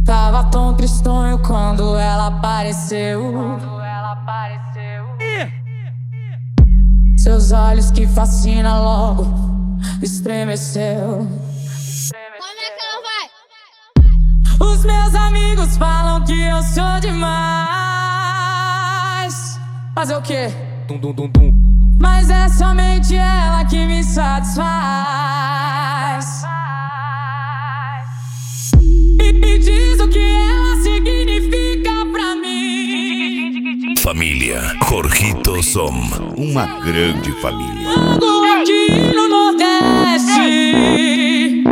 Tava tão tristonho quando ela apareceu. Seus olhos que fascinam logo estremeceu. Como é que ela vai? Os meus amigos falam que eu sou demais. Fazer o quê? Mas é somente ela que me satisfaz. E diz o que ela significa pra mim. Família Jorgito Som. Uma grande família. Ando aqui no Nordeste.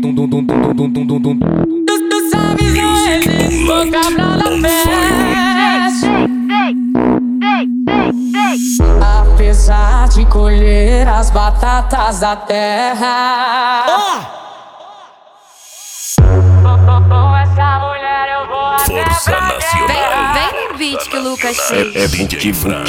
Tu sabes onde? Tô cabral da peste. Apesar de colher as batatas da terra, essa mulher eu vou Força Nacional. Vem no beat que o Lucas fez. É DJ Fran.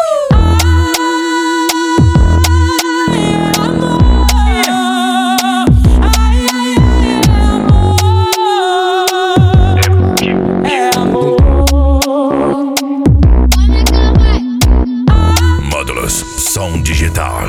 Módulos Som Digital.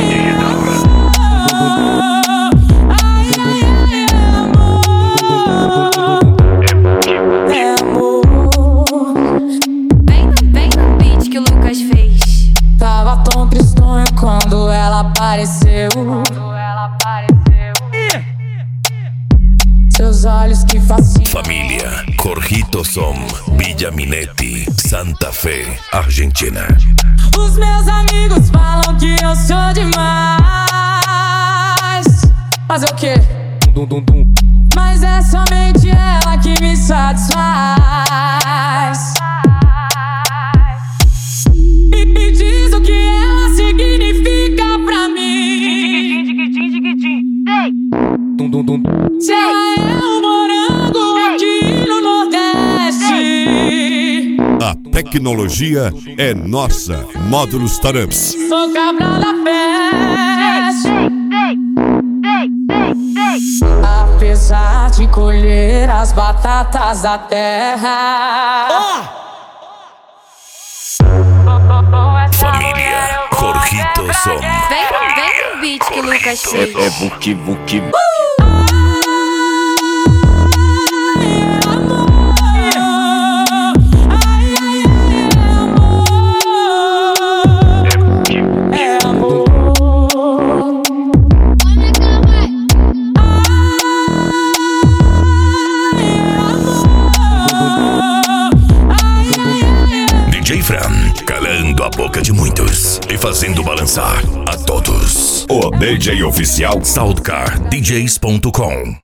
Vem no beat que o Lucas fez. Tava tão tristonho quando ela apareceu. Seus olhos que fascinam. Família Jorgito Som. Villa Minetti, Santa Fe, Argentina. Os meus amigos falam que eu sou demais. Fazer o quê? Mas é somente ela que me satisfaz. E diz o que ela significa pra mim. Se ela é um morango aqui no Nordeste, A tecnologia é nossa. Módulos Taramps. sou cabral da peste. Apesar de colher as batatas da terra, Família Jorgito Som. Vem no beat que o Lucas fez. Como é que ela vai? DJ Fran, calando a boca de muitos e fazendo balançar a todos. O DJ oficial SoundCardDJs.com.